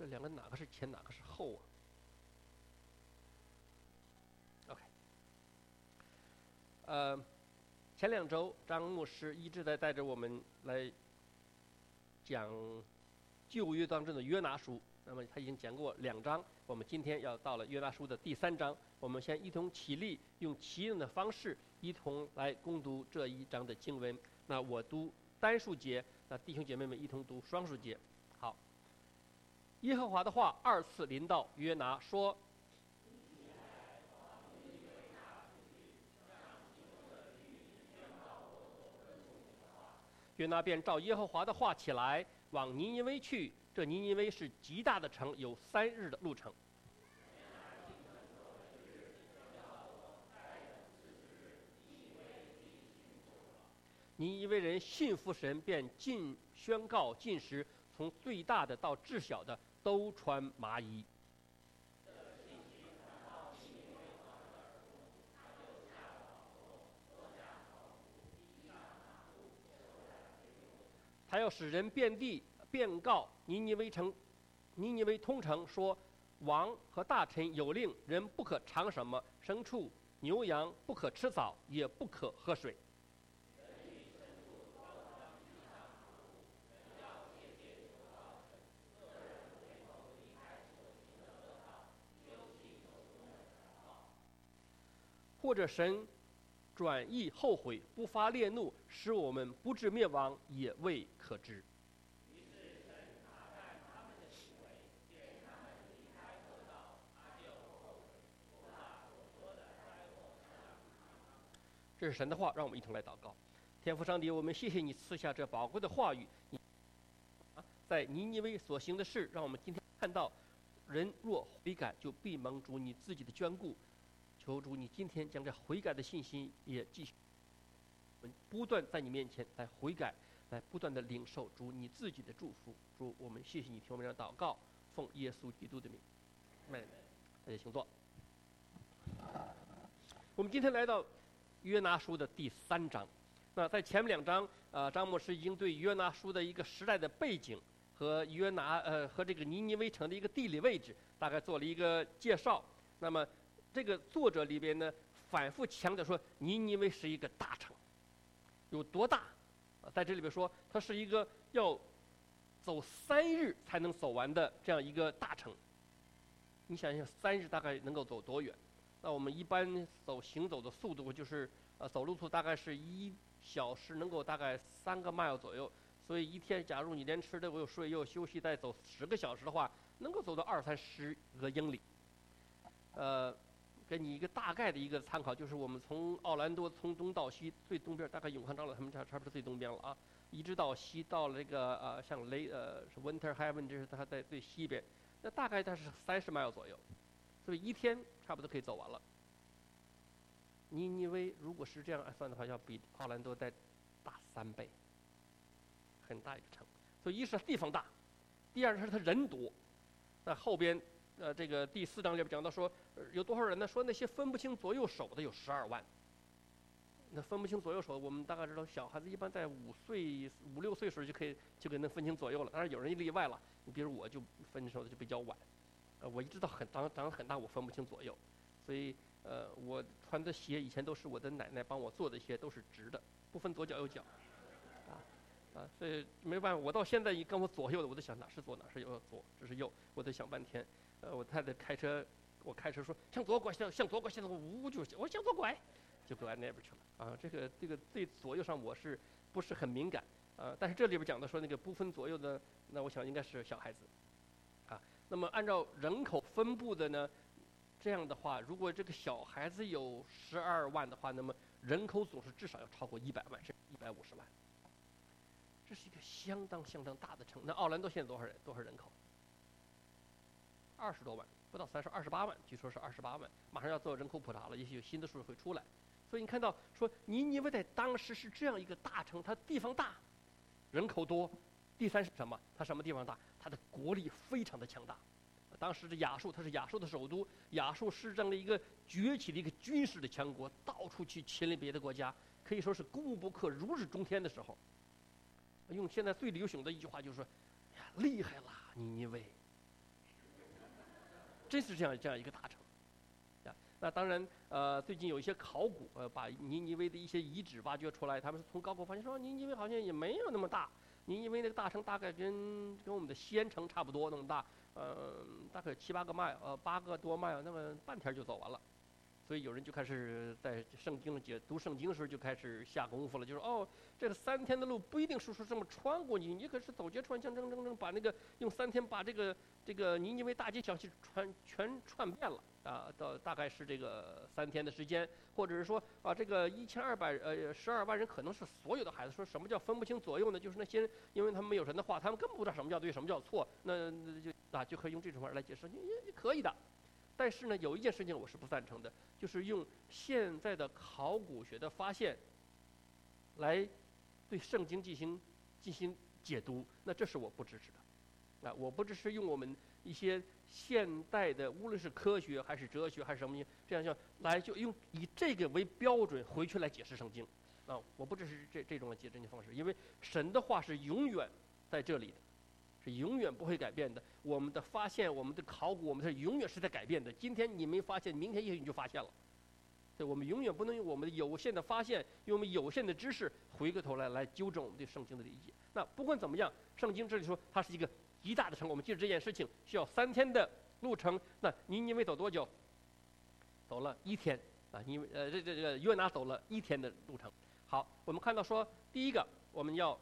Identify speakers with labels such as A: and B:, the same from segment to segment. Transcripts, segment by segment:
A: 这两个哪个是前，哪个是后啊 ？OK， 前2周张牧师一直在带着我们来讲旧约当中的约拿书。那么他已经讲过2章，我们今天要到了约拿书的第3章。我们先一同起立，用齐用的方式一同来攻读这一章的经文。那我读单数节，那弟兄姐妹们一同读双数节。好，耶和华的话2次临到约拿，说：约拿便照耶和华的话起来，往尼尼微去。这尼尼微是极大的城，有3日的路程。尼尼微人信服神，便宣告禁食，从最大的到至小的都穿麻衣。他要使人遍地便告尼尼微通城说：王和大臣有令，人不可尝什么牲畜、牛羊，不可吃草，也不可喝水。或者神转意后悔，不发烈怒，使我们不至灭亡，也未可知。这是神的话，让我们一同来祷告。天父上帝，我们谢谢你赐下这宝贵的话语。在尼尼微所行的事，让我们今天看到，人若悔改，就必蒙主你自己的眷顾。求主你今天将这悔改的信心也继续，我们不断在你面前来悔改，来不断的领受主你自己的祝福。主，我们谢谢你听我们的祷告，奉耶稣基督的名，阿们。大家请坐。我们今天来到约拿书的第3章。那在前面2章，张牧师已经对约拿书的一个时代的背景和和这个尼尼微城的一个地理位置大概做了一个介绍。那么这个作者里边呢，反复强调说尼尼微是一个大城，有多大？在这里边说，它是一个要走3日才能走完的这样一个大城。你想想，3日大概能够走多远？那我们一般行走的速度就是走路速大概是1小时能够大概3个 mile 左右。所以一天，假如你连吃的又睡又休息，再走10个小时的话，能够走到20-30个英里。给你一个大概的一个参考，就是我们从奥兰多从东到西，最东边大概永康长老他们差不多最东边了啊，一直到西到了这个像是 Winter Haven， 这是它在最西边，那大概它是30 mile 左右，所以一天差不多可以走完了。尼尼微如果是这样按算的话，要比奥兰多再大3倍，很大一个城。所以一是地方大，第二是它人多。那后边这个第4章里边讲到说，有多少人呢？说那些分不清左右手的有12万。那分不清左右手，我们大概知道，小孩子一般在5岁、5、6岁时候就可以能分清左右了。当然有人例外了，你比如我就分手的就比较晚，我一直到长得很大，我分不清左右，所以我穿的鞋以前都是我的奶奶帮我做的鞋，都是直的，不分左脚右脚，所以没办法，我到现在一跟我左右的，我都想哪是左哪是右，这是右，我得想半天。我太太开车，我开车说向左拐，向左拐，向左呜就我向左拐，就拐那边去了。这个对左右上我是不是很敏感？但是这里边讲的说那个不分左右的，那我想应该是小孩子。那么按照人口分布的呢，这样的话，如果这个小孩子有12万的话，那么人口总是至少要超过100万，甚至150万。这是一个相当大的城。那奥兰多现在多少人口？20多万，不到28万，据说是28万，马上要做人口普查了，也许有新的数会出来。所以你看到说尼尼微在当时是这样一个大城，它地方大，人口多。第3是什么？它什么地方大？它的国力非常的强大。当时的亚述，它是亚述的首都，亚述是这样的一个崛起的一个军事的强国，到处去侵略别的国家，可以说是攻无不克，如日中天的时候。用现在最流行的一句话就是说：“呀，厉害了，尼尼微！ 真是这样一个大城。那当然，最近有一些考古，把尼尼微的一些遗址挖掘出来，他们是从高空发现说，尼尼微好像也没有那么大，尼尼微那个大城大概跟我们的西安城差不多那么大，大概7、8个迈，8个多迈，那么半天就走完了。所以有人就开始在圣经读圣经的时候就开始下功夫了，就是这个3天的路不一定是说这么穿过去，你可是走街串巷把那个用3天把这个尼尼微大街小巷全串遍了啊，大概是这个3天的时间，或者是说这个12万人可能是所有的孩子，说什么叫分不清左右呢？就是那些人因为他们没有神的话，他们根本不知道什么叫对，什么叫错，那就可以用这种方式来解释，也可以的。但是呢，有一件事情我是不赞成的，就是用现在的考古学的发现来对圣经进行解读，那这是我不支持的。我不支持用我们一些现代的，无论是科学还是哲学还是什么这样就用以这个为标准回去来解释圣经。我不支持这种解释方式，因为神的话是永远在这里的。是永远不会改变的。我们的发现，我们的考古，我们是永远是在改变的。今天你没发现，明天也许你就发现了。对，我们永远不能用我们的有限的发现，用我们有限的知识，回过头来纠正我们对圣经的理解。那不管怎么样，圣经这里说它是一个极大的城，我们记住这件事情需要3天的路程。那尼尼微走多久？走了1天啊！这个约拿走了1天的路程。好，我们看到说，第一个我们要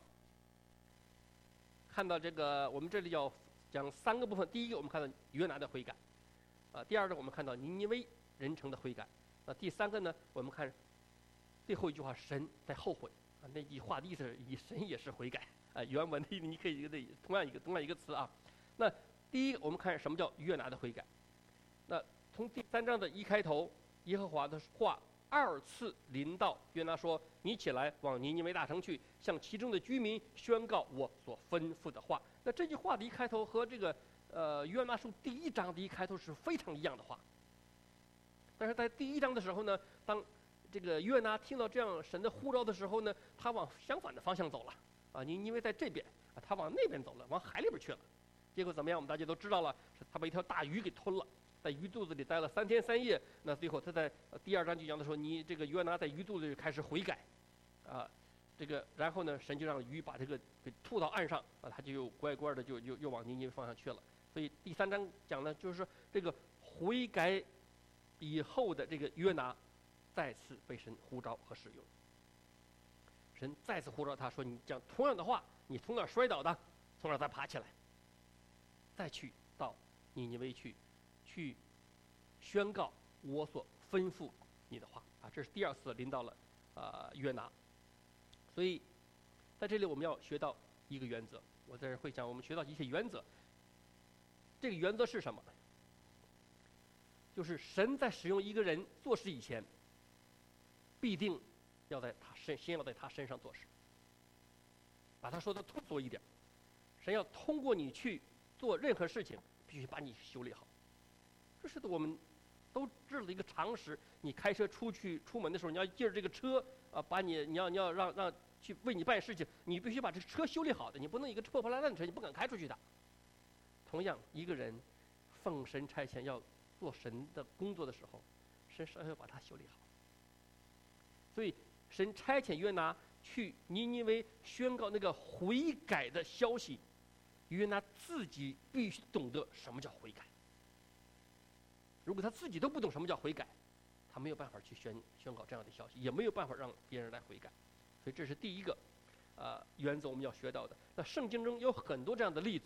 A: 看到这个，我们这里要讲3个部分。第一个，我们看到约拿的悔改，第二个，我们看到尼尼微人城的悔改。第3个呢，我们看最后一句话，神在后悔那句话的意思是，神也是悔改原文的你可以同样一个词啊。那第一个，我们看什么叫约拿的悔改。那从第3章的一开头，耶和华的话2次临到约拿说：“你起来，往尼尼微大城去，向其中的居民宣告我所吩咐的话。”那这句话的一开头和这个约拿书第1章的一开头是非常一样的话。但是在第1章的时候呢，当这个约拿听到这样神的呼召的时候呢，他往相反的方向走了尼尼微在这边他往那边走了，往海里边去了。结果怎么样？我们大家都知道了，是他把一条大鱼给吞了。在鱼肚子里待了3天3夜，那最后他在第2章就讲的说，你这个约拿在鱼肚子里开始悔改，然后呢，神就让鱼把这个给吐到岸上他就又乖乖的又往尼尼微方向去了。所以第3章讲的就是说，这个悔改以后的这个约拿再次被神呼召和使用。神再次呼召他说，你讲同样的话，你从哪儿摔倒的，从哪儿再爬起来，再去到尼尼微去宣告我所吩咐你的话这是第2次临到了约拿。所以在这里我们要学到一个原则，我在这会讲我们学到一些原则。这个原则是什么？就是神在使用一个人做事以前，必定要先要在他身上做事。把他说的通俗一点，神要通过你去做任何事情，必须把你修理好。这是我们都知道的一个常识。你开车出门的时候，你要借着这个车你要让去为你办事情，你必须把这个车修理好的，你不能一个破破烂烂的车，你不敢开出去的。同样，一个人奉神差遣要做神的工作的时候，神是要把它修理好。所以神差遣约拿去尼尼微宣告那个悔改的消息，约拿自己必须懂得什么叫悔改。如果他自己都不懂什么叫悔改，他没有办法去宣告这样的消息，也没有办法让别人来悔改。所以这是第一个原则我们要学到的。那圣经中有很多这样的例子，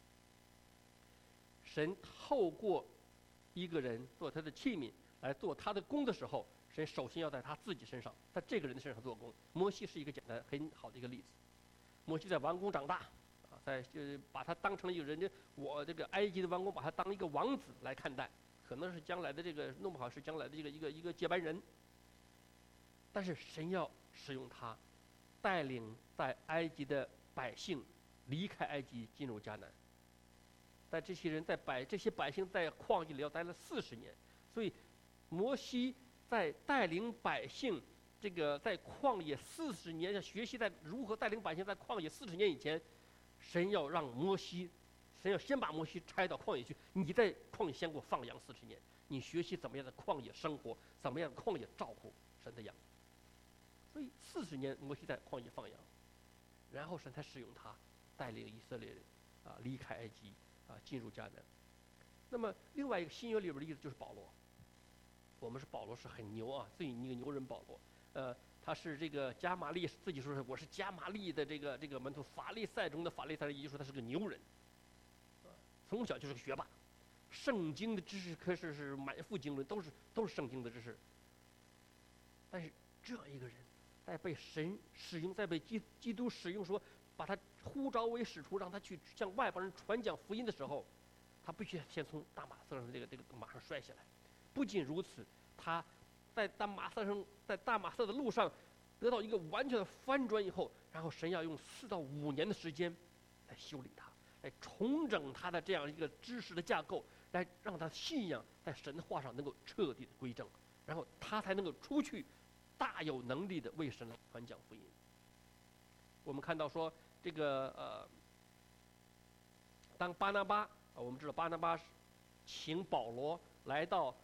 A: 神透过一个人做他的器皿来做他的工的时候，神首先要在他自己身上，在这个人的身上做工。摩西是一个简单很好的一个例子。摩西在王宫长大把他当成了一个人，我这个埃及的王宫把他当一个王子来看待，可能是将来的这个弄不好是将来的一个接班人。但是神要使用他，带领在埃及的百姓离开埃及进入迦南。但这些百姓在旷野里要待了40年，所以摩西在带领百姓这个在旷野40年，学习如何带领百姓在旷野40年以前，神要让摩西神要先把摩西差到旷野去，你在旷野先给我放羊40年，你学习怎么样的旷野生活，怎么样的旷野照顾神的羊。所以40年摩西在旷野放羊，然后神才使用他带领以色列人离开埃及进入迦南。那么另外一个新约里边的例子就是保罗。我们说保罗是很牛啊，最一个牛人保罗，他是这个加玛利自己说是我是加玛利的这个门徒，法利赛中的法利赛人，也就是说他是个牛人，从小就是个学霸，圣经的知识可是满腹经纶，都是圣经的知识。但是这样一个人，在被神使用，在被基督使用，说把他呼召为使徒，让他去向外邦人传讲福音的时候，他必须先从大马色上这个马上摔下来。不仅如此，他在大马色的路上得到一个完全的翻转以后，然后神要用4到5年的时间来修理他，来重整他的这样一个知识的架构，来让他信仰在神的话上能够彻底的归正，然后他才能够出去大有能力的为神来传讲福音。我们看到说这个当巴拿巴我们知道巴拿巴请保罗来到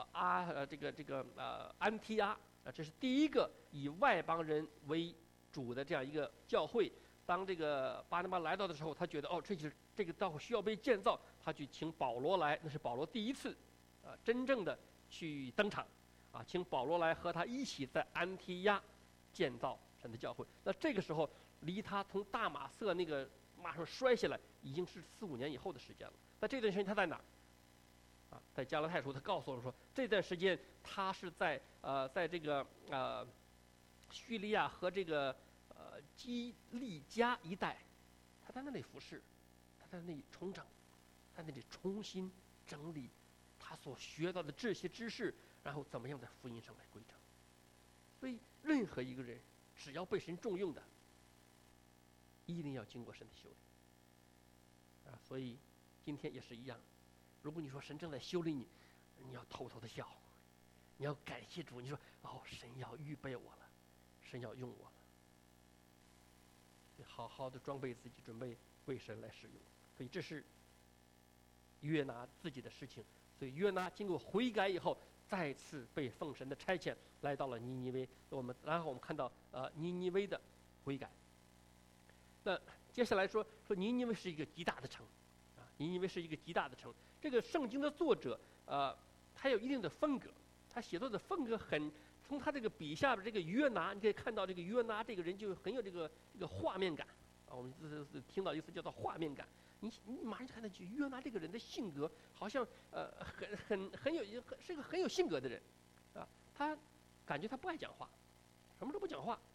A: 安提阿这是第一个以外邦人为主的这样一个教会。当这个巴拿巴来到的时候，他觉得这个教会需要被建造，他去请保罗来，那是保罗第一次真正的去登场请保罗来和他一起在安提亚建造神的教会。那这个时候离他从大马色那个马上摔下来已经是4、5年以后的时间了。那这段时间他在哪儿？在加拉太书，他告诉我们说，这段时间他是在这个叙利亚和这个基利加一带，他在那里服侍，他在那里重整，在那里重新整理他所学到的这些知识，然后怎么样在福音上来归正。所以，任何一个人只要被神重用的，一定要经过神的修理所以今天也是一样。如果你说神正在修理你，你要偷偷的笑，你要感谢主，你说神要预备我了，神要用我了，你好好的装备自己，准备为神来使用。所以这是约拿自己的事情。所以约拿经过悔改以后，再次被奉神的差遣来到了尼尼微。然后我们看到尼尼微的悔改。那接下来说尼尼微是一个极大的城尼尼微是一个极大的城。这个圣经的作者他有一定的风格，他写作的风格从他这个笔下的这个约拿，你可以看到这个约拿这个人就很有这个画面感我们听到一次叫做画面感。你马上就看到约拿这个人的性格，好像是个很有性格的人他感觉他不爱讲话，什么都不讲话，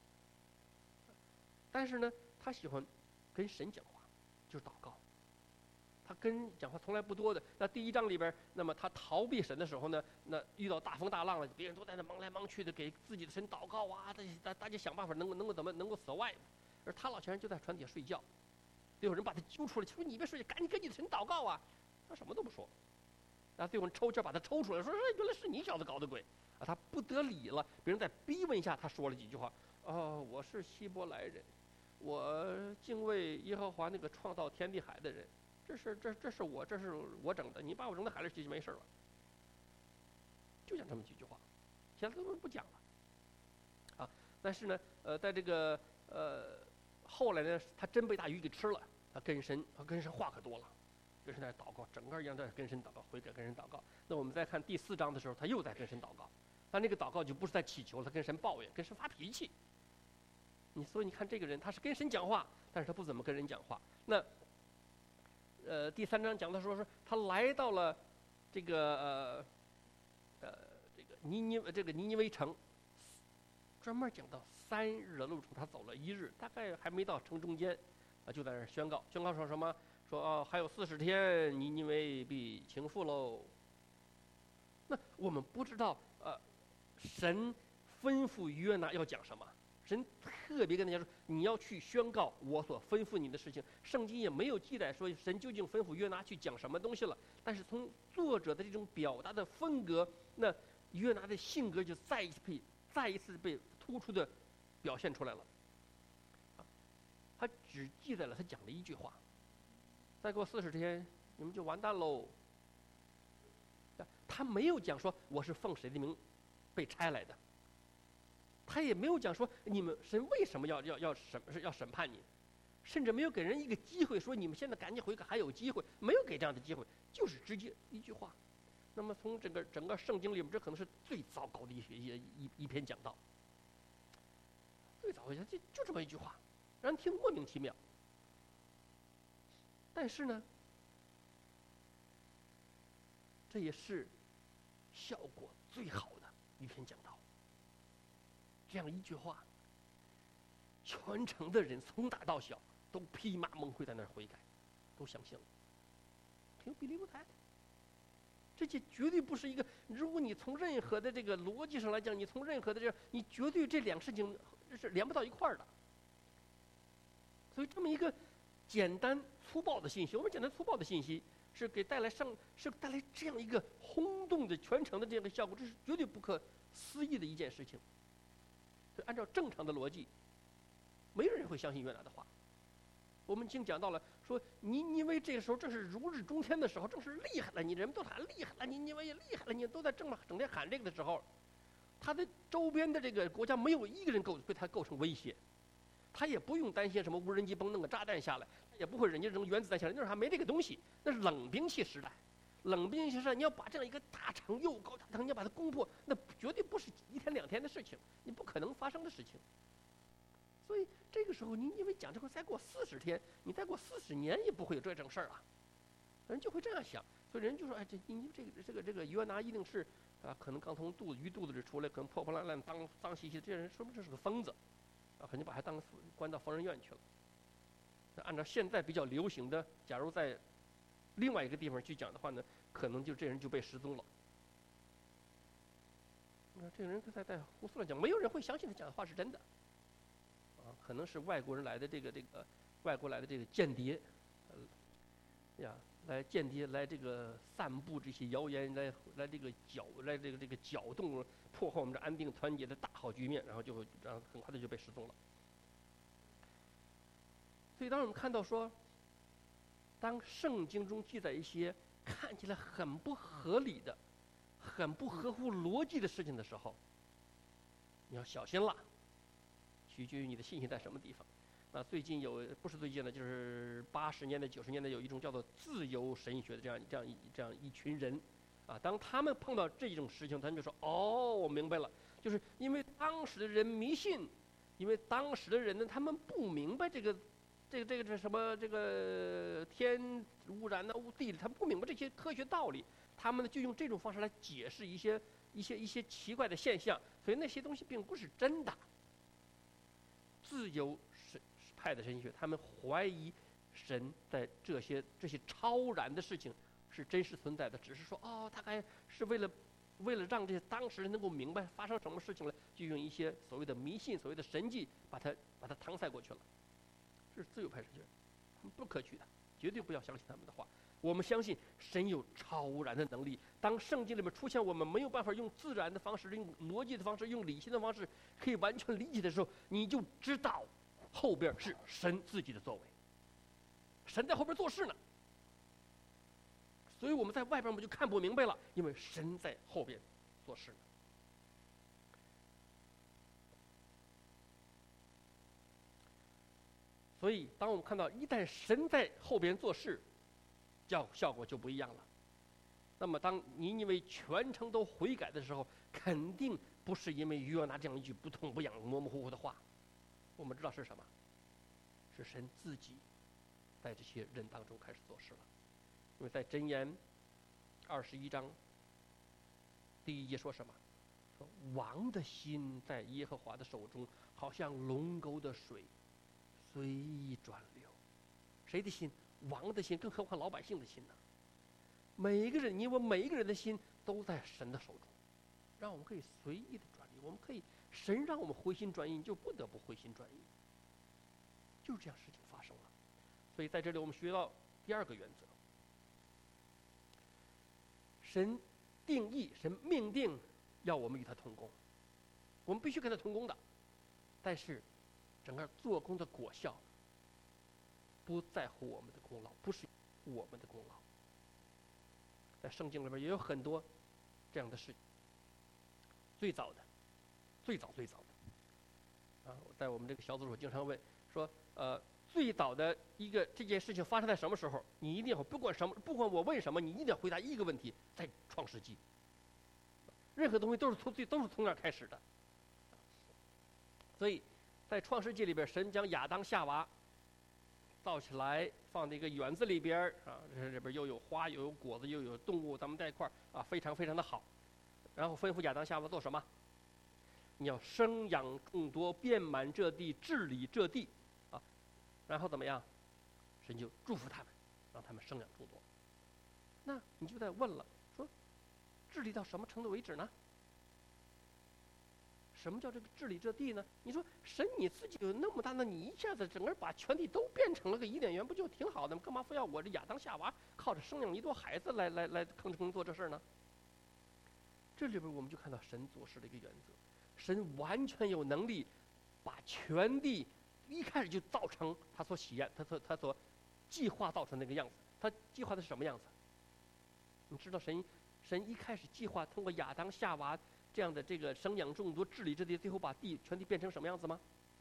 A: 但是呢，他喜欢跟神讲话，就是祷告。他跟人讲话从来不多的。那第1章里边，那么他逃避神的时候呢，那遇到大风大浪了，别人都在那忙来忙去的给自己的神祷告大家想办法能够怎么能够 survive， 而他老全人就在船底下睡觉。最后人把他揪出来，说你别睡觉，赶紧跟你的神祷告啊！他什么都不说。然后最后人抽签把他抽出来，说原来是你小子搞的鬼他不得理了。别人在逼问下，他说了几句话我是希伯来人，我敬畏耶和华那个创造天地海的人。这是我整的，你把我扔到海里去就没事了。就讲这么几句话，其他都不讲了但是呢在这个后来呢，他真被大鱼给吃了，他跟神话可多了，跟神在祷告，整个一样在跟神祷告，悔改跟神祷告。那我们再看第4章的时候，他又在跟神祷告，他那个祷告就不是在祈求，他跟神抱怨，跟神发脾气。所以你看这个人，他是跟神讲话，但是他不怎么跟人讲话。那第3章讲的说他来到了这个尼尼微城，专门讲到3日的路程，他走了1日，大概还没到城中间就在那儿宣告说什么？说还有40天，尼尼微必倾覆喽。那我们不知道神吩咐约拿要讲什么。神特别跟大家说，你要去宣告我所吩咐你的事情。圣经也没有记载说神究竟吩咐约拿去讲什么东西了，但是从作者的这种表达的风格，那约拿的性格就再一次被突出的表现出来了他只记载了他讲的1句话， 再过40天你们就完蛋喽。他没有讲说我是奉谁的名被差来的，他也没有讲说你们神为什么要审判你，甚至没有给人一个机会说你们现在赶紧悔改还有机会，没有给这样的机会，就是直接一句话。那么从整个圣经里面，这可能是最糟糕的一篇讲道。最糟糕就这么一句话，让人听莫名其妙。但是呢，这也是效果最好的一篇讲道。这样一句话，全城的人从大到小都披麻蒙灰在那儿悔改，都相信了，挺有比例不太。这绝对不是一个，如果你从任何的这个逻辑上来讲，你从任何的你绝对这两个事情是连不到一块儿的。所以这么一个简单粗暴的信息，我们简单粗暴的信息是带来这样一个轰动的全城的这样的效果，这是绝对不可思议的一件事情。所以按照正常的逻辑，没有人会相信约拿的话。我们已经讲到了，说尼尼微这个时候正是如日中天的时候，正是厉害了，你人们都喊厉害了，尼尼微也厉害了，你都在整天喊这个的时候，他的周边的这个国家没有一个人对他构成威胁，他也不用担心什么无人机崩弄个炸弹下来，也不会人家扔原子弹下来，那时候还没这个东西，那是冷兵器时代。冷兵器时代，你要把这样一个大城又高大城，你要把它攻破，那绝对不是1天2天的事情，你不可能发生的事情。所以这个时候，你因为讲这个再过40天，你再过40年也不会有这种事儿了，人就会这样想。所以人就说：“哎，这个约拿一定是啊，可能刚从鱼肚子里出来，可能破破烂烂、脏兮兮，这人说不定这是个疯子，啊，肯定把他关到疯人院去了。”那按照现在比较流行的，假如在另外一个地方去讲的话呢，可能就这人就被失踪了。那这个人在胡思乱讲，没有人会相信他讲的话是真的。可能是外国人来的外国来的这个间谍，来间谍来这个散布这些谣言，来这个搅动破坏我们这安定团结的大好局面，然后很快的就被失踪了。所以当我们看到说，当圣经中记载一些看起来很不合理的、很不合乎逻辑的事情的时候，你要小心了。取决于你的信心在什么地方。那最近不是最近的，就是80年代、90年代有一种叫做自由神学的这样一群人，啊，当他们碰到这种事情，他们就说：“哦，我明白了，就是因为当时的人迷信，因为当时的人呢，他们不明白这个什么这个天污染地理，他们不明白这些科学道理，他们呢就用这种方式来解释一些奇怪的现象，所以那些东西并不是真的。”自由派的神学，他们怀疑神在这些超然的事情是真实存在的，只是说大概是为了让这些当时人能够明白发生什么事情了，就用一些所谓的迷信、所谓的神迹把它搪塞过去了。这是自由派神学，他们不可取的，绝对不要相信他们的话。我们相信神有超然的能力。当圣经里面出现我们没有办法用自然的方式、用逻辑的方式、用理性的方式可以完全理解的时候，你就知道后边是神自己的作为，神在后边做事呢。所以我们在外边我们就看不明白了，因为神在后边做事呢。所以当我们看到一旦神在后边做事，效果就不一样了。那么当尼尼微全城都悔改的时候，肯定不是因为约拿这样一句不痛不痒、模模糊糊的话。我们知道是什么？是神自己在这些人当中开始做事了。因为在箴言21章第1节说什么？说王的心在耶和华的手中，好像龙沟的水，随意转流。谁的心？王的心，更何况老百姓的心呢？每一个人，你我每一个人的心都在神的手中，让我们可以随意的转移。我们可以，神让我们回心转意，你就不得不回心转意。就是这样事情发生了。所以在这里我们学到第2个原则：神定义、神命定要我们与他同工，我们必须跟他同工的。但是，整个做工的果效不在乎我们的功劳，不是我们的功劳。在圣经里边也有很多这样的事情。最早的在我们这个小组里经常问说，最早的一个这件事情发生在什么时候？你一定要不管我问什么，你一定要回答一个问题，在创世纪。任何东西都是从那儿开始的。所以在创世纪里边，神将亚当夏娃造起来，放在一个园子里边这里边又有花又有果子又有动物，咱们在一块儿非常非常的好。然后吩咐亚当夏娃做什么？你要生养众多，遍满这地，治理这地然后怎么样？神就祝福他们，让他们生养众多。那你就在问了，说治理到什么程度为止呢？什么叫这个治理这地呢？你说神你自己有那么大，那你一下子整个把全地都变成了个伊甸园，不就挺好的吗？干嘛非要我这亚当夏娃靠着生养一多孩子来吭哧做这事呢？这里边我们就看到神做事的一个原则，神完全有能力把全地一开始就造成他所喜爱、他所计划造成那个样子。他计划的是什么样子？你知道神一开始计划通过亚当夏娃这样的这个生养众多、治理这地，最后把全地变成什么样子吗？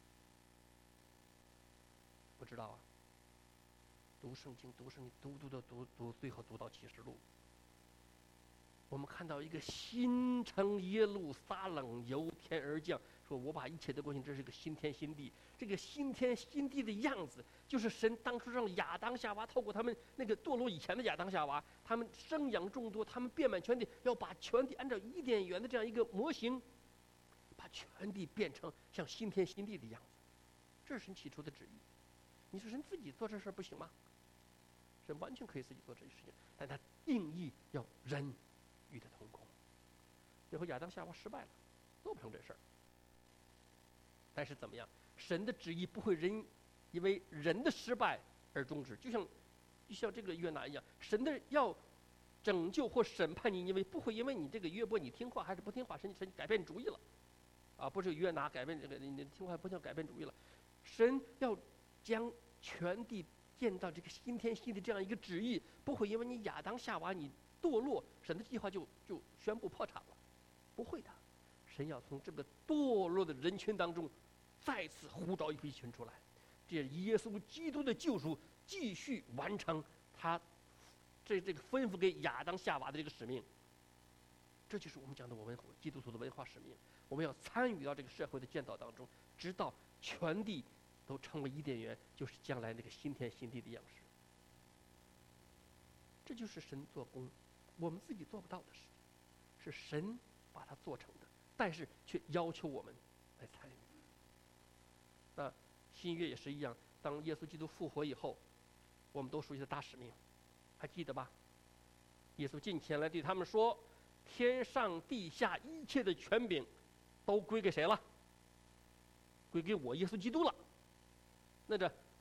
A: 不知道啊。读圣经，读，最后读到启示录。我们看到一个新城耶路撒冷由天而降，说我把一切的过去，这是个新天新地。这个新天新地的样子，就是神当初让亚当夏娃透过他们那个堕落以前的亚当夏娃，他们生养众多，他们遍满全地，要把全地按照伊甸园的这样一个模型，把全地变成像新天新地的样子。这是神起初的旨意。你说神自己做这事不行吗？神完全可以自己做这些事情，但他定义要人与他同工。最后亚当夏娃失败了，做不成这事儿。但是怎么样？神的旨意不会因为人的失败而终止，就像这个约拿一样，神的要拯救或审判你，不会因为你这个约伯你听话还是不听话，神改变主意了，不是约拿改变这个你听话不听改变主意了，神要将全地建造这个新天新地这样一个旨意，不会因为你亚当夏娃你堕落，神的计划就宣布破产了，不会的。神要从这个堕落的人群当中再次呼召一批群出来，这耶稣基督的救赎继续完成他这个吩咐给亚当夏娃的这个使命。这就是我们讲的我们基督徒的文化使命，我们要参与到这个社会的建造当中，直到全地都成为伊甸园，就是将来那个新天新地的样式。这就是神做工，我们自己做不到的事情，是神把它做成的，但是却要求我们来参与。那新约也是一样，当耶稣基督复活以后，我们都熟悉的大使命，还记得吧？耶稣近前来对他们说：“天上地下一切的权柄，都归给谁了？归给我耶稣基督了。”那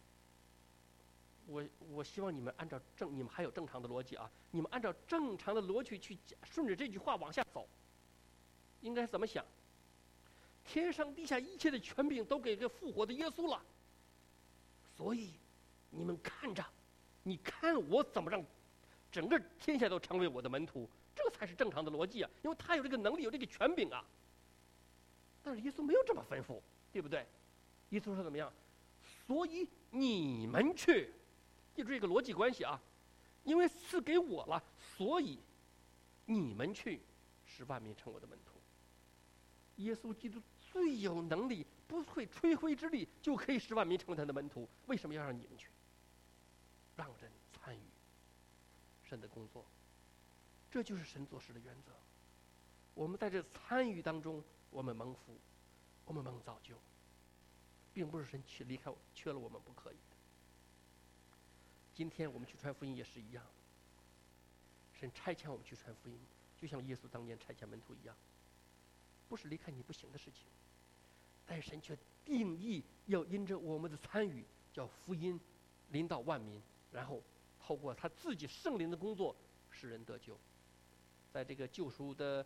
A: 我希望你们按照你们还有正常的逻辑啊，你们按照正常的逻辑去顺着这句话往下走，应该怎么想？天上地下一切的权柄都给这复活的耶稣了，所以你们看着，你看我怎么让整个天下都成为我的门徒，这才是正常的逻辑啊，因为他有这个能力，有这个权柄啊。但是耶稣没有这么吩咐，对不对？耶稣说怎么样？所以你们去，记住这个逻辑关系啊，因为赐给我了，所以你们去使万民成我的门徒。耶稣基督最有能力，不会吹灰之力就可以使万民成为他的门徒，为什么要让你们去？让人参与神的工作，这就是神做事的原则。我们在这参与当中，我们蒙福，我们蒙造就，并不是神缺了我们不可以的。今天我们去传福音也是一样，神差遣我们去传福音，就像耶稣当年差遣门徒一样，不是离开你不行的事情，但神却定义要因着我们的参与，叫福音临到万民，然后透过他自己圣灵的工作，使人得救。在这个救赎的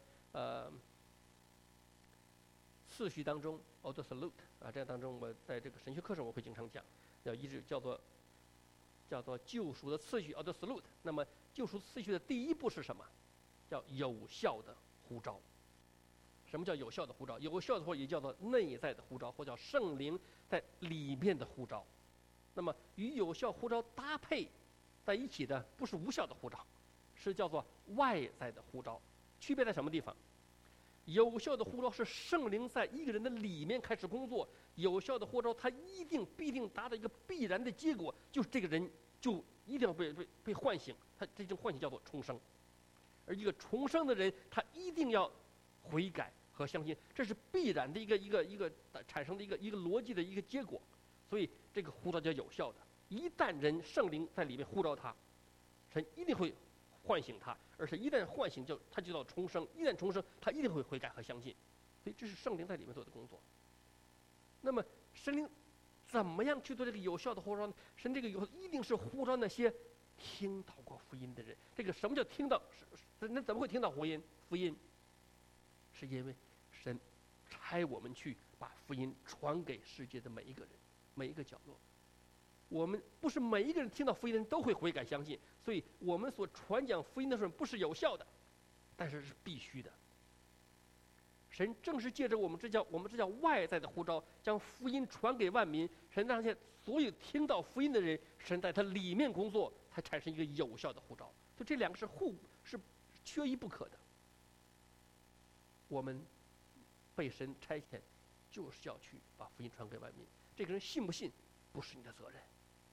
A: 次序当中 ，auto salute 这样当中，我在这个神学课上我会经常讲，一直叫做叫做救赎的次序 （absolute）。那么救赎次序的第一步是什么？叫有效的呼召。什么叫有效的呼召？有效的或也叫做内在的呼召，或叫圣灵在里面的呼召。那么与有效呼召搭配在一起的，不是无效的呼召，是叫做外在的呼召。区别在什么地方？有效的呼召是圣灵在一个人的里面开始工作，有效的呼召它必定达到一个必然的结果，就是这个人就一定要被唤醒，他这种唤醒叫做重生。而一个重生的人，他一定要悔改和相信，这是必然的一个产生的一个逻辑的一个结果。所以这个呼召叫有效的。一旦人圣灵在里面呼召他，神一定会唤醒他，而且一旦唤醒他就叫重生，一旦重生他一定会悔改和相信。所以这是圣灵在里面做的工作。那么圣灵怎么样去做这个有效的呼召呢？神这个一定是呼召那些听到过福音的人。这个什么叫听到？那怎么会听到福音？福音是因为神差我们去把福音传给世界的每一个人，每一个角落。我们不是每一个人听到福音的人都会悔改相信，所以我们所传讲福音的时候不是有效的，但是是必须的。神正是借着我们这叫外在的呼召，将福音传给万民。神让所有听到福音的人，神在他里面工作，才产生一个有效的呼召。就这两个是缺一不可的。我们被神差遣，就是要去把福音传给万民。这个人信不信，不是你的责任，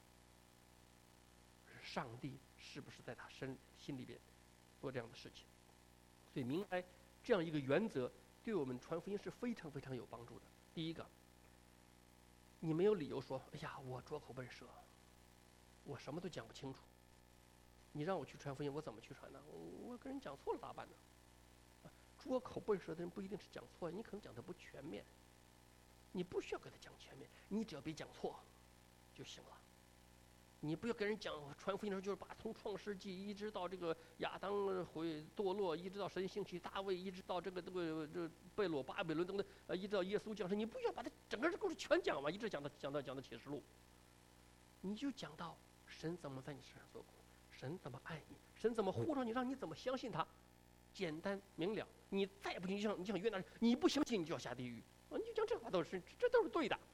A: 是上帝是不是在他心里边做这样的事情。所以明白这样一个原则，对我们传福音是非常非常有帮助的。第一个，你没有理由说，哎呀，我拙口笨舌，我什么都讲不清楚。你让我去传福音，我怎么去传呢？我跟人讲错了咋办呢？拙口笨舌的人不一定是讲错，你可能讲的不全面。你不需要给他讲全面，你只要别讲错就行了。你不要跟人讲传福音的时候，就是把从创世纪一直到这个亚当堕落，一直到神兴起大卫，一直到这贝罗巴比伦等等，一直到耶稣降生，你不需要把它整个这故事全讲完，一直讲到启示录。你就讲到神怎么在你身上做工，神怎么爱你，神怎么呼召你，让你怎么相信他，简单明了。你再不信，你像约拿人，你不相信你就要下地狱。你就讲这话这都是对的。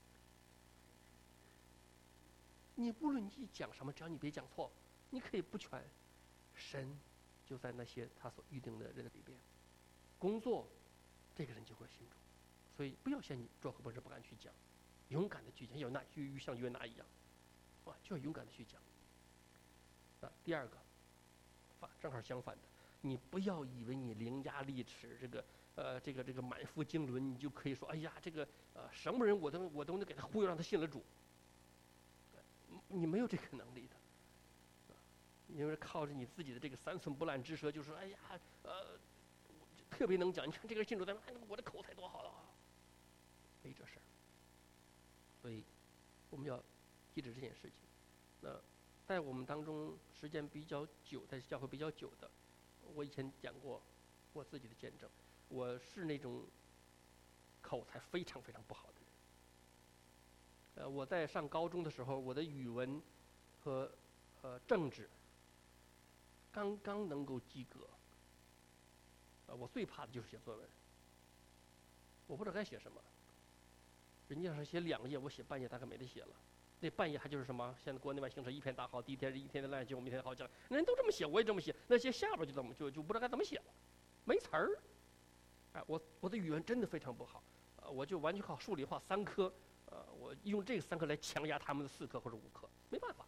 A: 你无论你讲什么，只要你别讲错，你可以不全，神就在那些他所预定的人里边工作，这个人就会信主。所以不要嫌你拙口笨舌不敢去讲，勇敢的去讲，像约拿一样，就要勇敢的去讲。第二个，正好相反的，你不要以为你伶牙俐齿，这个满腹经纶，你就可以说，哎呀，什么人我都能给他忽悠，让他信了主。你没有这个能力的，因为靠着你自己的这个三寸不烂之舌，就说，哎呀，特别能讲。你看这个人信主，我的口才多好啊，没这事儿。所以我们要记着这件事情。那在我们当中时间比较久，在教会比较久的，我以前讲过我自己的见证，我是那种口才非常非常不好的人。我在上高中的时候，我的语文和政治刚刚能够及格。我最怕的就是写作文，我不知道该写什么。人家是写2页，我写半页大概没得写了。那半页还就是什么？现在国内外形势一片大好，第一天的烂结果，明天好讲。人都这么写，我也这么写，那些下边就不知道该怎么写了，没词儿。我的语文真的非常不好，我就完全靠数理化3科。我用这3科来强压他们的4科或者5科，没办法。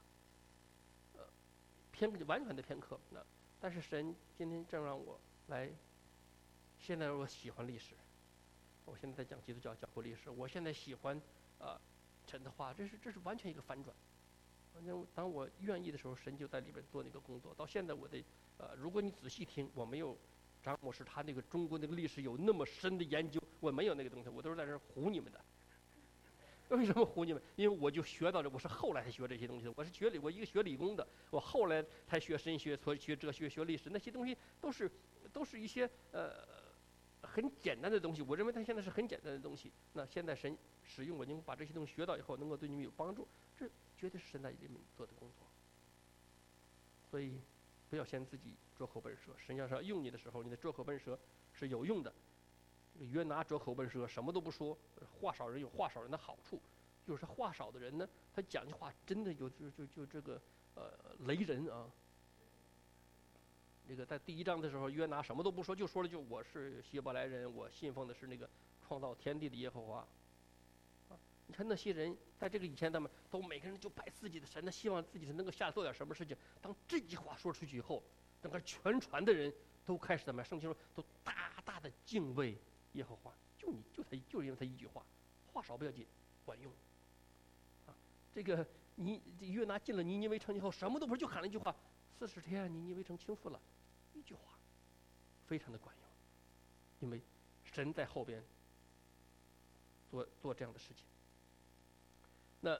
A: 完全的偏科。但是神今天正让我来，现在我喜欢历史，我现在在讲基督教教会历史，我现在喜欢神的话，这是完全一个反转。当我愿意的时候，神就在里边做那个工作。到现在我的如果你仔细听，我没有张牧师他那个中国那个历史有那么深的研究，我没有那个东西，我都是在这儿唬你们的。为什么唬你们？因为我就学到了，我是后来才学这些东西的。我一个学理工的，我后来才学神学、学哲学、学历史，那些东西都是一些很简单的东西，我认为它现在是很简单的东西。那现在神使用我，你们把这些东西学到以后，能够对你们有帮助，这绝对是神在里面做的工作。所以，不要嫌自己拙口笨舌，神要是要用你的时候，你的拙口笨舌是有用的。约拿拙口笨舌，什么都不说，话少人有话少人的好处，就是话少的人呢，他讲句话真的有就这个雷人啊。这个在第1章的时候，约拿什么都不说，就说了句我是希伯来人，我信奉的是那个创造天地的耶和华。啊，你看那些人在这个以前，他们都每个人就拜自己的神，他希望自己是能够下来做点什么事情。当这句话说出去以后，整个全船的人都开始怎么样？圣经说都大大的敬畏耶和华。就是因为他一句话，话少不要紧，管用。啊，这个约拿进了尼尼微城以后，什么都不是，就喊了一句话：40天，尼尼微城倾覆了。一句话，非常的管用，因为神在后边做这样的事情。那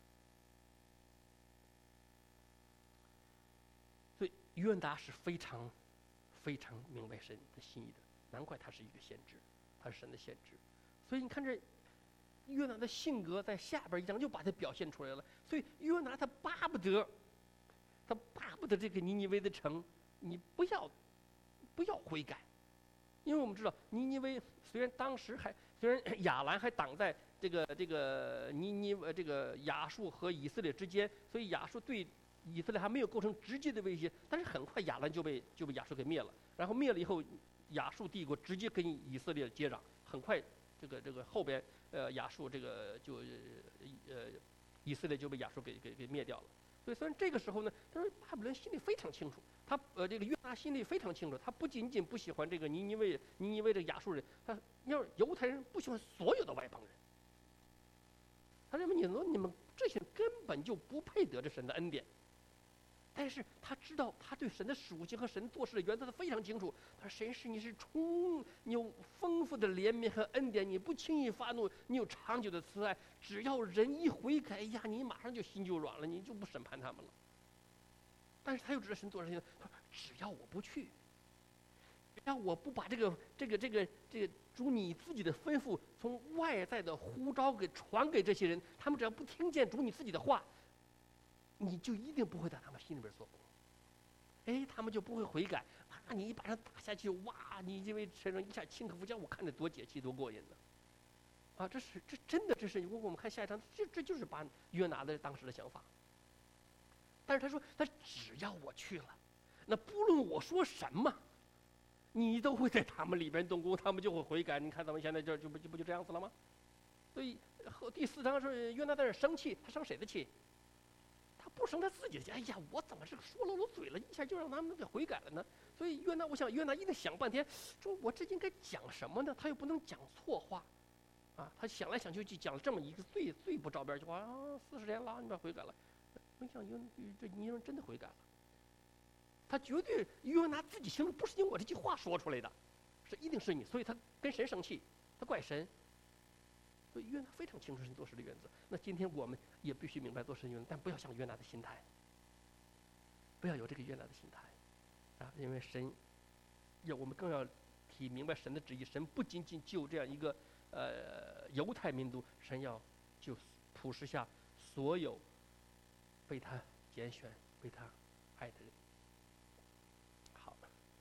A: 所以约拿是非常非常明白神的心意的，难怪他是一个先知，他是神的先知。所以你看这约拿的性格在下边1章就把它表现出来了。所以约拿他巴不得这个尼尼微的城，你不要悔改，因为我们知道尼尼微虽然亚兰还挡在这个这个亚述和以色列之间，所以亚述对以色列还没有构成直接的威胁，但是很快亚兰就被亚述给灭了，然后灭了以后，亚述帝国直接跟以色列接壤，很快这个后边亚述这个以色列就被亚述给灭掉了。所以虽然这个时候呢，但是巴比伦心里非常清楚，他这个约拿心里非常清楚，他不仅仅不喜欢这个尼尼微这个亚述人，他要犹太人不喜欢所有的外邦人，他认为你们这些人根本就不配得着神的恩典。但是他知道他对神的属性和神做事的原则他非常清楚。他说：“神是你有丰富的怜悯和恩典，你不轻易发怒，你有长久的慈爱。只要人一悔改呀，你马上就心就软了，你就不审判他们了。”但是他又知道神做事情，他说：“只要我不去，只要我不把这个主你自己的吩咐从外在的呼召给传给这些人，他们只要不听见主你自己的话。”你就一定不会在他们心里边做工，哎，他们就不会悔改啊！你一巴掌打下去，哇！你因为身上一下顷刻之间，我看着多解气，多过瘾呢！啊，这真的，如果我们看下一章，这就是把约拿的当时的想法。但是他说，他只要我去了，那不论我说什么，你都会在他们里边动工，他们就会悔改。你看咱们现在就这样子了吗？所以第4章是约拿在这生气，他生谁的气？他不生他自己的气，哎呀，我怎么这个说漏了嘴了，一下就让他们给悔改了呢？所以我想约拿一定想半天，说我这应该讲什么呢？他又不能讲错话，啊，他想来想去就讲了这么一个最不着边的话啊，40天了，你把悔改了。没想这尼人真的悔改了，他绝对约拿自己心里不是因为我这句话说出来的，一定是你，所以他跟神生气，他怪神。所以约拿非常清楚神做事的原则。那今天我们也必须明白做事的原则，但不要像约拿的心态，不要有这个约拿的心态，啊，因为神我们更要明白神的旨意。神不仅仅救这样一个犹太民族，神要救普世下所有被他拣选、被他爱的人。好，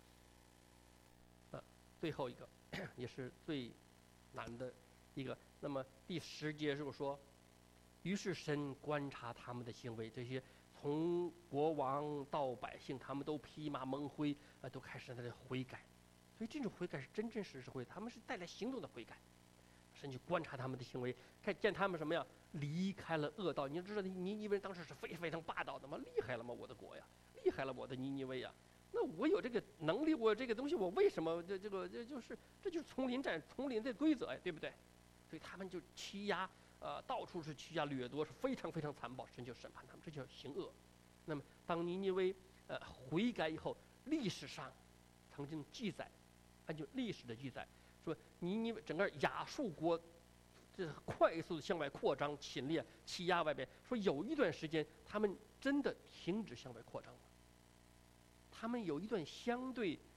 A: 最后一个也是最难的一个。那么第10节就是说，于是神观察他们的行为，这些从国王到百姓，他们都披麻蒙灰，都开始在那悔改。所以这种悔改是真真实实悔，他们是带来行动的悔改。神去观察他们的行为，见他们什么呀？离开了恶道。你知道尼尼微人当时是非常霸道的吗？厉害了吗？我的国呀，厉害了我的尼尼微呀！那我有这个能力，我这个东西，我为什么这就是丛林战，丛林的规则哎，对不对？所以他们就欺压，到处是欺压掠夺，是非常非常残暴，神就审判他们，这叫行恶。那么当尼尼微悔改以后，历史上曾经记载，按照历史的记载说，尼尼微整个亚述国这快速的向外扩张、侵略、欺压外边，说有一段时间他们真的停止向外扩张了。他们有一段相对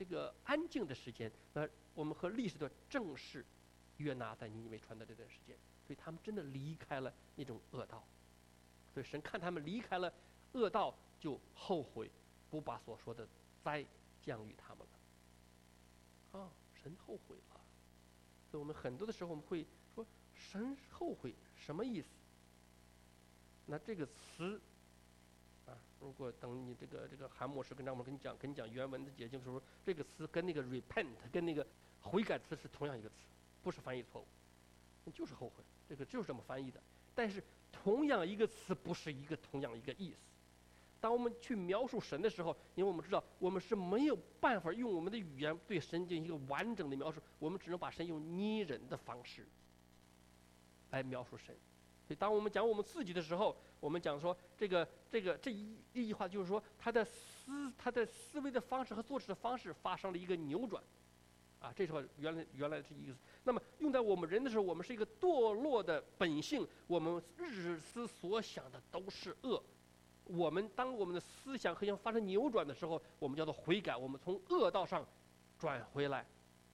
A: 这个安静的时间，我们和历史的正是约拿在尼尼微传的这段时间，所以他们真的离开了那种恶道，所以神看他们离开了恶道，就后悔，不把所说的灾降于他们了。神后悔了。所以我们很多的时候我们会说神后悔什么意思？那这个词如果等你这个韩牧师跟张牧师跟你讲原文的解经的时候，这个词跟那个 repent 跟那个悔改词是同样一个词，不是翻译错误，就是后悔，这个就是这么翻译的。但是同样一个词不是同样一个意思。当我们去描述神的时候，因为我们知道我们是没有办法用我们的语言对神进行一个完整的描述，我们只能把神用拟人的方式来描述神。所以当我们讲我们自己的时候，我们讲说这一句话就是说他的思维的方式和做事的方式发生了一个扭转，这时候原来是一个。那么用在我们人的时候，我们是一个堕落的本性，我们日思所想的都是恶。当我们的思想和想发生扭转的时候，我们叫做悔改，我们从恶道上转回来，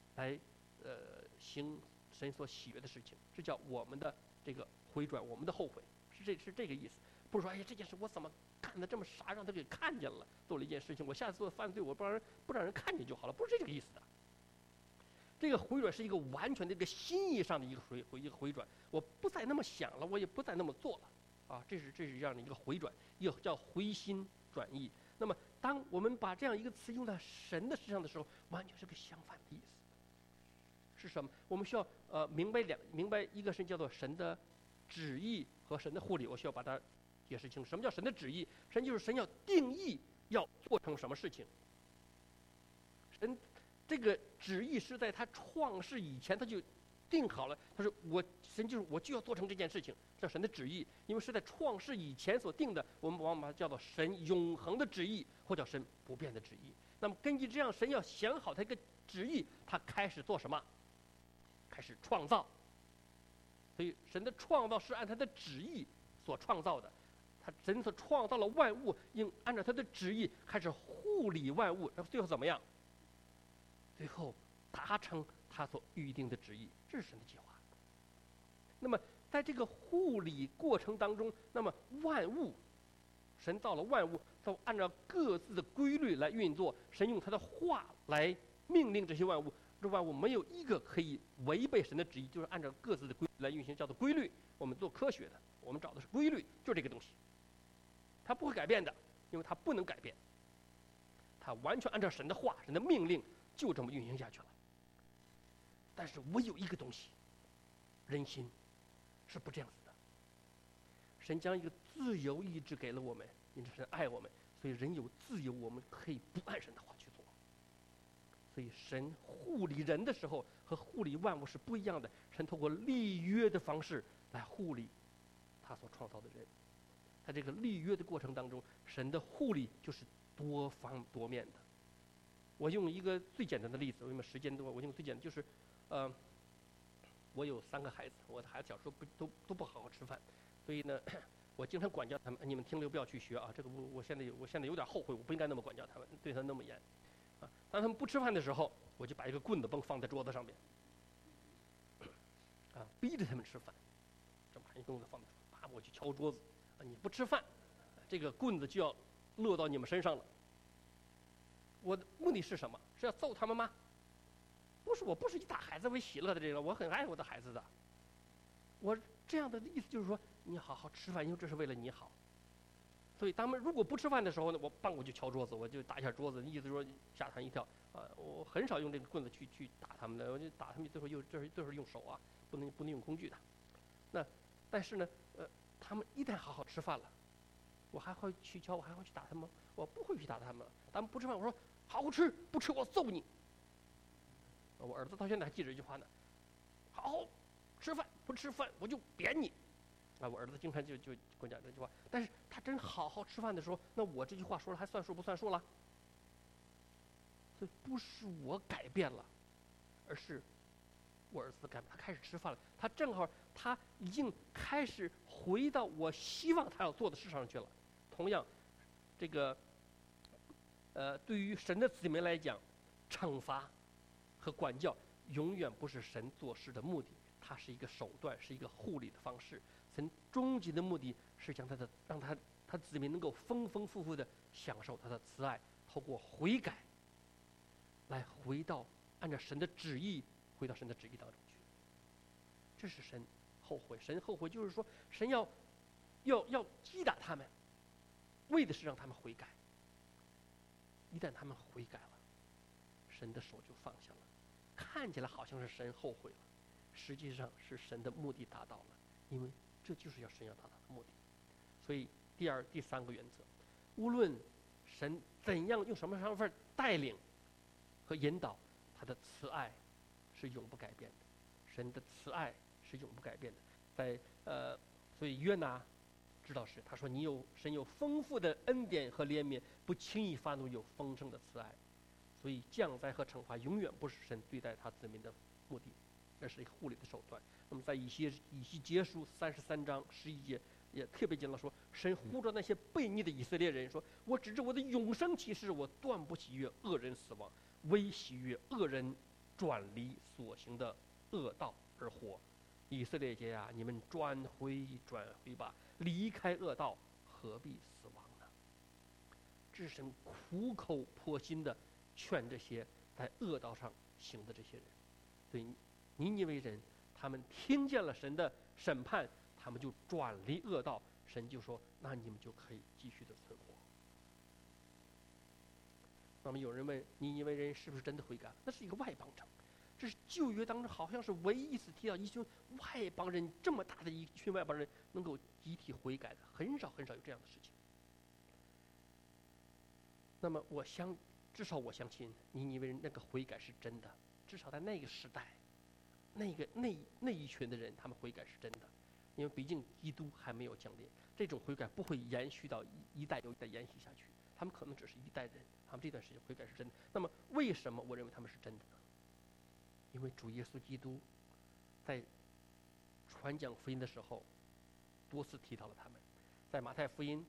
A: 行神所喜悦的事情，这叫我们的这个回转，我们的后悔，是这个意思。不是说这件事我怎么干得这么傻，让他给看见了，做了一件事情，我下次做犯罪我不让人看见就好了，不是这个意思的。这个回转是一个完全的一个心意上的一个回转，我不再那么想了，我也不再那么做了。这是这样的一个回转，又叫回心转意。那么，当我们把这样一个词用在神的身上的时候，完全是个相反的意思。是什么？我们需要明白一个是叫做神的旨意和神的护理，我需要把它解释清楚。什么叫神的旨意？神就是神要定义要做成什么事情。神这个旨意是在他创世以前他就定好了，他说神就是我就要做成这件事情，叫神的旨意，因为是在创世以前所定的，我们往往把它叫做神永恒的旨意，或叫神不变的旨意。那么根据这样，神要想好他一个旨意，他开始做什么？开始创造。所以神的创造是按他的旨意所创造的，神所创造了万物，应按照他的旨意开始护理万物，然后最后怎么样？最后达成他所预定的旨意，这是神的计划。那么在这个护理过程当中，那么万物，神造了万物，都按照各自的规律来运作。神用他的话来命令这些万物，这万物没有一个可以违背神的旨意，就是按照各自的规律来运行，叫做规律。我们做科学的，我们找的是规律，就这个东西，它不会改变的，因为它不能改变，它完全按照神的话、神的命令就这么运行下去了。但是我有一个东西，人心是不这样子的。神将一个自由意志给了我们，因为神爱我们，所以人有自由，我们可以不按神的话去做。所以神护理人的时候和护理万物是不一样的。神透过立约的方式来护理他所创造的人。在这个立约的过程当中，神的护理就是多方多面的。我用一个最简单的例子，因为时间多，我用最简单就是，我有3个孩子，我的孩子小时候都不好好吃饭，所以呢，我经常管教他们。你们听了不要去学啊，这个我现在有点后悔，我不应该那么管教他们，对他那么严。当他们不吃饭的时候，我就把一个棍子放在桌子上面，逼着他们吃饭，这么一个棍子放在桌子，啪，我去敲桌子，你不吃饭，这个棍子就要落到你们身上了。我的目的是什么？是要揍他们吗？不是，我不是以打孩子为喜乐的这个，我很爱我的孩子的。我这样的意思就是说，你好好吃饭，因为这是为了你好。所以他们如果不吃饭的时候呢，我就敲桌子，我就打一下桌子，意思说吓他一跳我很少用这个棍子去打他们的，我就打他们最后用手不能用工具的。但是呢，他们一旦好好吃饭了，我还会去敲，我还会去打他们，我不会去打他们。他们不吃饭，我说好好吃，不吃我揍你。我儿子到现在还记着一句话呢，好好吃饭，不吃饭我就扁你。我儿子经常就跟我讲这句话，但是他真好好吃饭的时候，那我这句话说了还算数不算数了？所以不是我改变了，而是我儿子改变，他开始吃饭了，他正好他已经开始回到我希望他要做的事上去了。同样，这个对于神的子民来讲， 惩罚和管教永远不是神做事的目的，它是一个手段，是一个护理的方式。神终极的目的是让他子民能够丰丰富富的享受他的慈爱，透过悔改来按照神的旨意回到神的旨意当中去。这是神后悔，神后悔就是说神要击打他们，为的是让他们悔改。一旦他们悔改了，神的手就放下了。看起来好像是神后悔了，实际上是神的目的达到了，因为这就是神要达到的目的。所以第三个原则，无论神怎样用什么方法带领和引导，他的慈爱是永不改变的。神的慈爱是永不改变的。所以约拿知道是他说神有丰富的恩典和怜悯，不轻易发怒，有丰盛的慈爱。所以降灾和惩罚永远不是神对待他子民的目的，而是一个护理的手段。那么在以西结书33章11节也特别讲到说，神呼召那些悖逆的以色列人说：“我指着我的永生启示，我断不喜悦恶人死亡，唯喜悦恶人转离所行的恶道而活。以色列家呀，你们转回吧，离开恶道，何必死亡呢？”这是神苦口婆心的劝这些在恶道上行的这些人。所以尼尼微人他们听见了神的审判，他们就转离恶道，神就说：“那你们就可以继续的存活。”那么有人问尼尼微人是不是真的悔改？那是一个外邦城，这是旧约当中好像是唯一一次提到一群外邦人，这么大的一群外邦人能够集体悔改的，很少有这样的事情。那么至少我相信尼尼微人那个悔改是真的，至少在那个时代，那一群的人他们悔改是真的，因为毕竟基督还没有降临，这种悔改不会延续到一代又一代延续下去，他们可能只是一代人，他们这段时间悔改是真的。那么为什么我认为他们是真的呢？因为主耶稣基督在传讲福音的时候多次提到了他们。在马太福音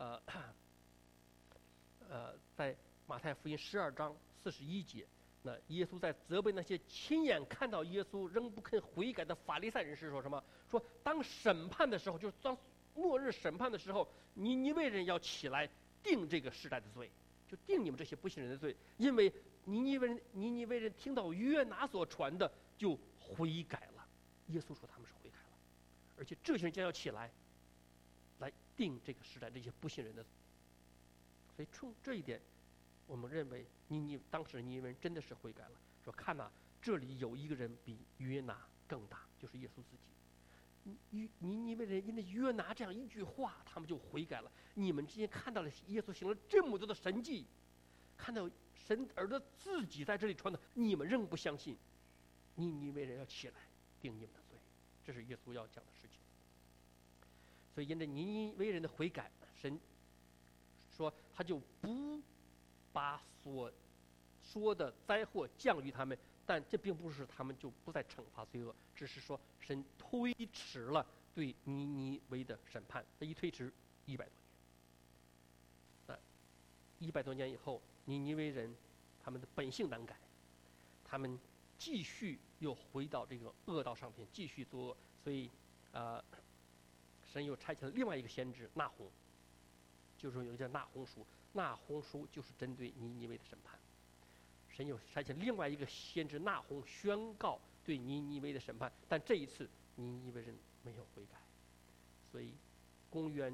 A: 12章41节，那耶稣在责备那些亲眼看到耶稣仍不肯悔改的法利赛人时说什么？说当审判的时候，就是当末日审判的时候，尼尼微人要起来定这个时代的罪，就定你们这些不信人的罪，因为尼尼微人听到约拿所传的就悔改了。耶稣说他们是悔改了，而且这些人将要起来定这个时代这些不信人的罪。所以从这一点，我们认为当时尼尼微人真的是悔改了，说看呐，这里有一个人比约拿更大，就是耶稣自己。尼尼微人因为约拿这样一句话，他们就悔改了。你们之前看到了耶稣行了这么多的神迹，看到神儿子自己在这里传的，你们仍不相信，尼尼微人要起来定你们的罪，这是耶稣要讲的事情。所以因着尼尼微人的悔改，神说他就不把所说的灾祸降于他们，但这并不是他们就不再惩罚罪恶，只是说神推迟了对尼尼微的审判。这一推迟100多年，100多年以后，尼尼微人他们的本性难改，他们继续又回到这个恶道上面，继续作恶。所以神又差遣了另外一个先知那鸿，就是有一个叫那鸿书，那鸿书就是针对尼尼微的审判。神又差遣另外一个先知那鸿宣告对尼尼微的审判，但这一次尼尼微人没有悔改。所以公元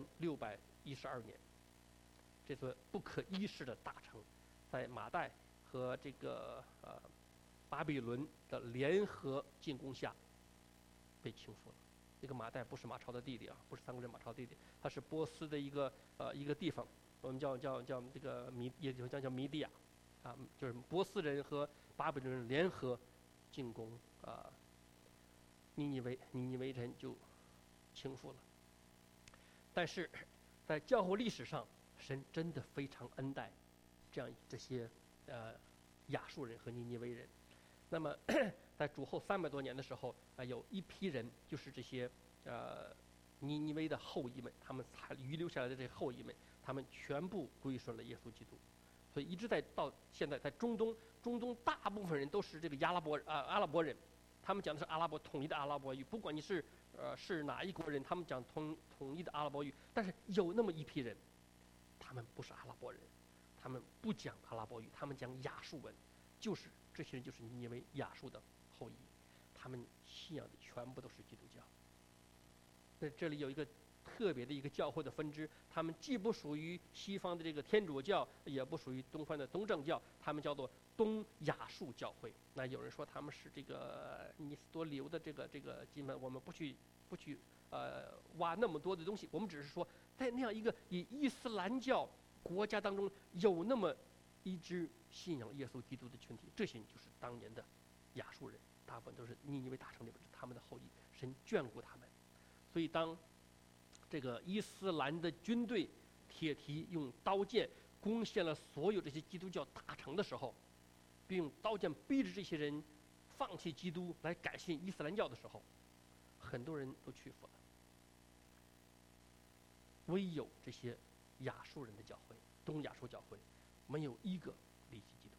A: 612年，这座不可一世的大城，在马代和这个巴比伦的联合进攻下被倾覆了。这个马代不是马超的弟弟啊，不是三国人马超弟弟，他是波斯的一个地方，我们叫这个也叫弥地亚，就是波斯人和巴比伦人联合进攻尼尼微人就倾覆了。但是在教会历史上，神真的非常恩待这些亚述人和尼尼微人。那么在主后300多年的时候，有一批人，就是这些尼尼微的后裔们，他们遗留下来的这些后裔们，他们全部归顺了耶稣基督。 所以一直到现在，在中东大部分人都是这个阿拉伯人，他们讲的是阿拉伯统一的阿拉伯语，不管你是是哪一国人，他们讲统一的阿拉伯语。但是有那么一批人，他们不是阿拉伯人，他们不讲阿拉伯语，他们讲亚述文，就是这些人就是尼尼微亚述的后裔，他们信仰的全部都是基督教。那这里有一个特别的一个教会的分支，他们既不属于西方的这个天主教，也不属于东方的东正教，他们叫做东亚述教会。那有人说他们是这个尼斯多留的这个基本，我们不去挖那么多的东西，我们只是说在那样一个以伊斯兰教国家当中有那么一支信仰耶稣基督的群体，这些就是当年的亚述人，大部分都是尼尼微大城里边他们的后裔，神眷顾他们。所以当这个伊斯兰的军队铁蹄用刀剑攻陷了所有这些基督教大城的时候，并用刀剑逼着这些人放弃基督来改信伊斯兰教的时候，很多人都屈服了。唯有这些亚述人的教会，东亚述教会，没有一个离弃基督。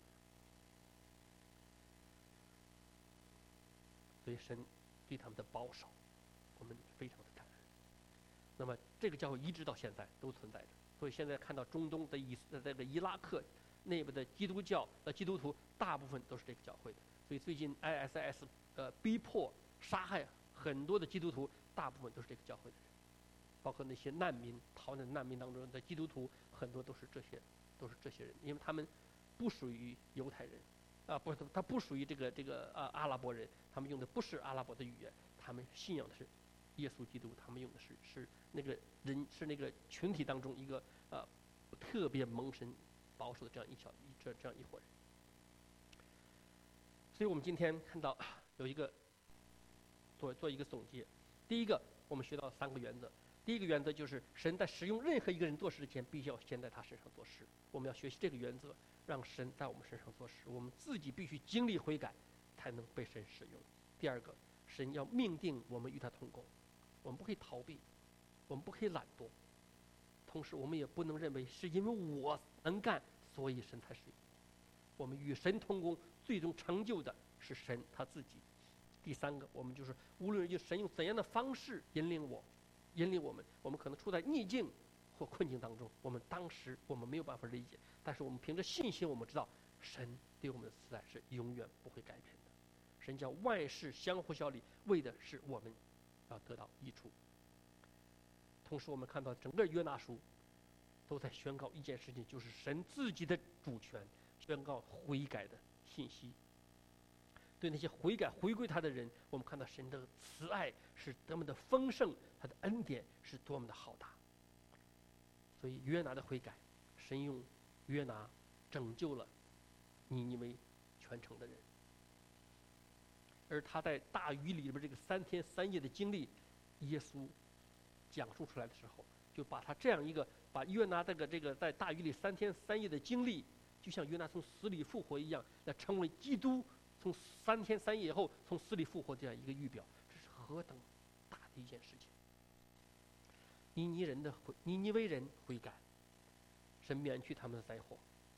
A: 所以神对他们的保守，我们非常的感恩。那么这个教会一直到现在都存在着，所以现在看到中东的这个伊拉克内部的基督教基督徒，大部分都是这个教会的。所以最近 ISIS 逼迫杀害很多的基督徒，大部分都是这个教会的人，包括那些难民逃难难民当中的基督徒，很多都是这些人，因为他们不属于犹太人，他不属于这个阿拉伯人，他们用的不是阿拉伯的语言，他们信仰的是耶稣基督，他们用的是那个人，是那个群体当中一个特别蒙神保守的这样一伙人。所以我们今天看到有一个做一个总结。第一个，我们学到3个原则。第一个原则就是神在使用任何一个人做事之前，必须要先在他身上做事。我们要学习这个原则，让神在我们身上做事。我们自己必须经历悔改，才能被神使用。第二个，神要命定我们与他同工，我们不可以逃避，我们不可以懒惰，同时我们也不能认为是因为我能干，所以神才使用。我们与神同工，最终成就的是神他自己。第三个，我们就是无论神用怎样的方式引领我们，我们可能处在逆境或困境当中，当时我们没有办法理解，但是我们凭着信心，我们知道神对我们的慈爱是永远不会改变的。神叫万事相互效力，为的是我们要得到益处。同时我们看到整个约拿书都在宣告一件事情，就是神自己的主权，宣告悔改的信息。对那些悔改回归他的人，我们看到神的慈爱是多么的丰盛，他的恩典是多么的浩大。所以约拿的悔改，神用约拿拯救了尼尼微全城的人。而他在大鱼里边这个3天3夜的经历，耶稣讲述出来的时候，就把他这样一个把约拿这个在大鱼里3天3夜的经历，就像约拿从死里复活一样，来成为基督从3天3夜以后从死里复活这样一个预表。这是何等大的一件事情！尼尼微人悔改，神免去他们的灾祸。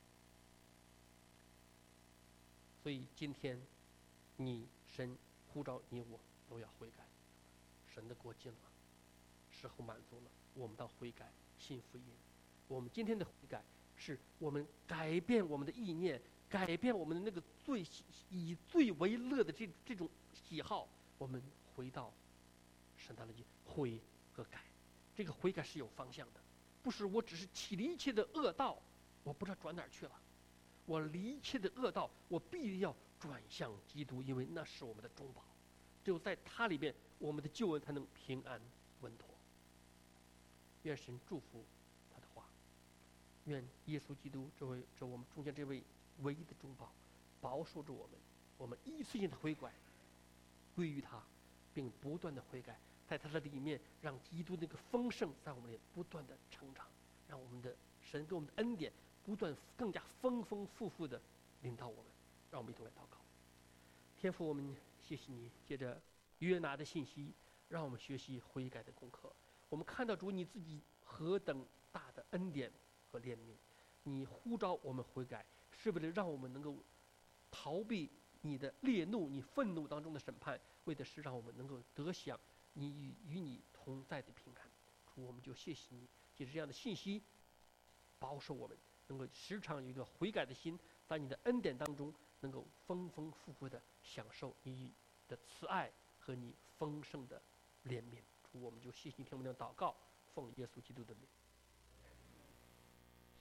A: 所以今天神呼召你我都要悔改，神的国近了，时候满足了，我们当悔改信福音。我们今天的悔改是我们改变我们的意念，改变我们的那个以罪为乐的这种喜好，我们回到神的悔和改。这个悔改是有方向的，不是我只是起离一切的恶道，我不知道转哪儿去了，我离一切的恶道，我必定要转向基督，因为那是我们的中保，只有在他里边，我们的救恩才能平安稳妥。愿神祝福他的话，愿耶稣基督这我们中间这位唯一的中保，保守着我们一次性的悔改归于他，并不断的悔改，在他的里面，让基督那个丰盛在我们里不断的成长，让我们的神给我们的恩典不断更加丰丰富富的领导我们。让我们一同来祷告。天父，我们谢谢你，借着约拿的信息，让我们学习悔改的功课。我们看到主你自己何等大的恩典和怜悯， 你呼召我们悔改，是为了让我们能够逃避你的烈怒、你愤怒当中的审判，为的是让我们能够得享你与你同在的平安。主，我们就谢谢你，借着这样的信息，保守我们能够时常有一个悔改的心，在你的恩典当中，能够丰丰富富的享受你的慈爱和你丰盛的怜悯。主，我们就谢谢你听我们的祷告，奉耶稣基督的名。